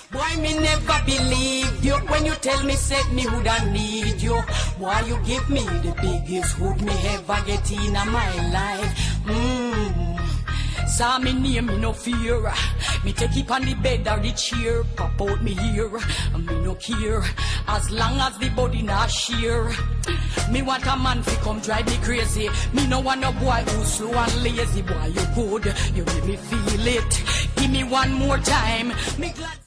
Boy, me never believe you when you tell me set me would I need you. Boy, you give me the biggest hood me ever get in my life. Saw me near me no fear. Me take it on the bed or the chair. Pop out me here, me no care. As long as the body not sheer. Me want a man fi come drive me crazy. Me no want no boy who slow and lazy. Boy, you good, you make me feel it. Give me one more time. Me glad.